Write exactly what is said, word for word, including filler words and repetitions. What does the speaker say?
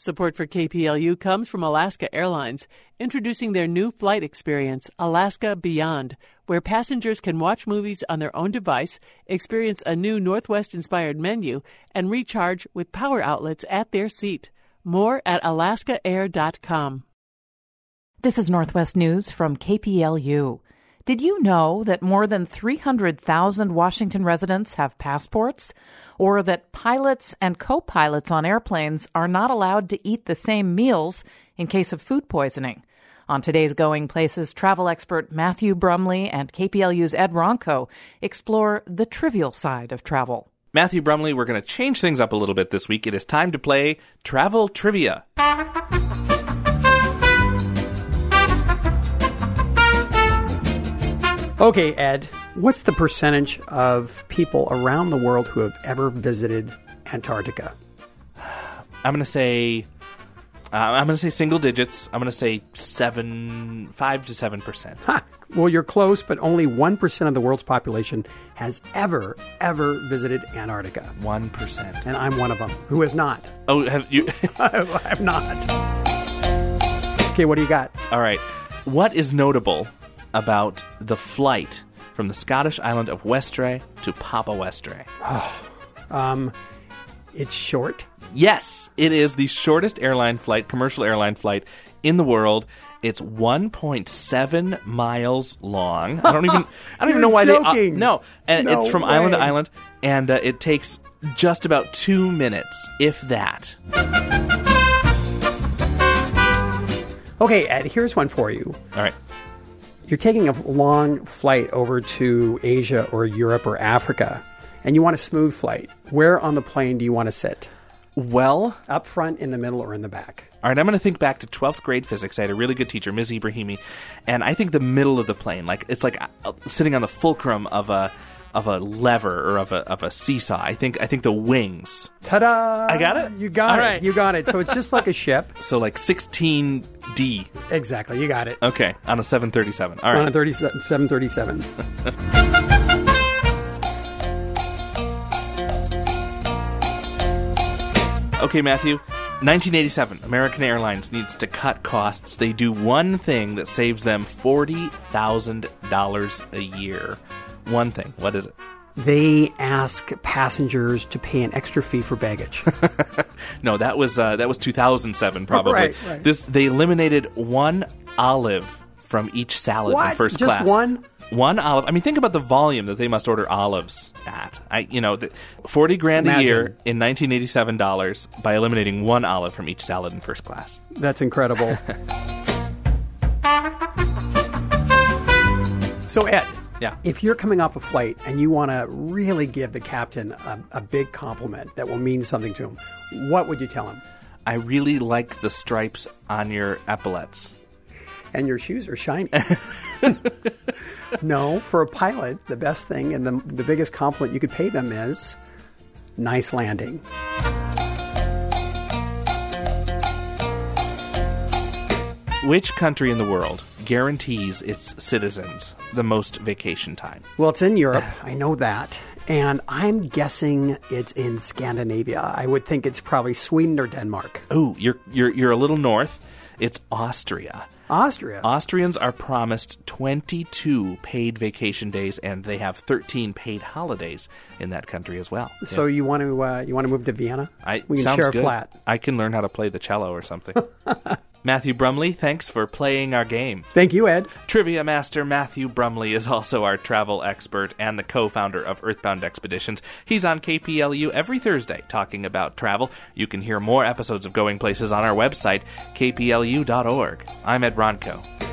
Support for K P L U comes from Alaska Airlines, introducing their new flight experience, Alaska Beyond, where passengers can watch movies on their own device, experience a new Northwest-inspired menu, and recharge with power outlets at their seat. More at alaska air dot com. This is Northwest News from K P L U. Did you know that more than three hundred thousand Washington residents have passports? Or that pilots and co-pilots on airplanes are not allowed to eat the same meals in case of food poisoning? On today's Going Places, travel expert Matthew Brumley and K P L U's Ed Ronco explore the trivial side of travel. Matthew Brumley, we're going to change things up a little bit this week. It is time to play Travel Trivia. Okay, Ed, what's the percentage of people around the world who have ever visited Antarctica? I'm going to say, uh, I'm going to say single digits. I'm going to say seven, five to seven percent. Ha! Well, you're close, but only one percent of the world's population has ever, ever visited Antarctica. One percent. And I'm one of them who has not. Oh, have you? I have not. Okay, what do you got? All right. What is notable about the flight from the Scottish island of Westray to Papa Westray? Oh, um, it's short. Yes, it is the shortest airline flight, commercial airline flight in the world. It's one point seven miles long. I don't even I don't even know why joking. they uh, no, and No it's from way. island to island, and uh, it takes just about two minutes, if that. Okay, Ed, here's one for you. All right. You're taking a long flight over to Asia or Europe or Africa, and you want a smooth flight. Where on the plane do you want to sit? Well, Up front, in the middle, or in the back? all right, I'm going to think back to twelfth grade physics. I had a really good teacher, Miz Ibrahimi, and I think the middle of the plane, like it's like uh, sitting on the fulcrum of a of a lever or of a of a seesaw. I think I think the wings. Ta-da! I got it? You got All it. right. You got it. So it's just like a ship. So like sixteen D. Exactly. You got it. Okay, on a seven thirty-seven. All right. On a thirty-seven, seven thirty-seven. Okay, Matthew. nineteen eighty-seven, American Airlines needs to cut costs. They do one thing that saves them forty thousand dollars a year. One thing. What is it? They ask passengers to pay an extra fee for baggage. No, that was uh, that was two thousand seven, probably. Right, right. This they eliminated one olive from each salad What? in first Just class. one? One olive. I mean, think about the volume that they must order olives at. I, you know, the, forty grand Imagine. a year in nineteen eighty-seven dollars by eliminating one olive from each salad in first class. That's incredible. So, Ed, Yeah. if you're coming off a flight and you want to really give the captain a, a big compliment that will mean something to him, what would you tell him? I really like the stripes on your epaulets. And your shoes are shiny. No, for a pilot, the best thing and the, the biggest compliment you could pay them is nice landing. Which country in the world guarantees its citizens the most vacation time? Well, it's in Europe. I know that. And I'm guessing it's in Scandinavia. I would think it's probably Sweden or Denmark. Oh, you're you're you're a little north. It's Austria. Austria. Austrians are promised twenty-two paid vacation days, and they have thirteen paid holidays in that country as well. So you want to uh, you want to move to Vienna? I, we can sounds share a good. flat. I can learn how to play the cello or something. Matthew Brumley, thanks for playing our game. Thank you, Ed. Trivia master Matthew Brumley is also our travel expert and the co-founder of Earthbound Expeditions. He's on K P L U every Thursday talking about travel. You can hear more episodes of Going Places on our website, k p l u dot org. I'm Ed Ronco.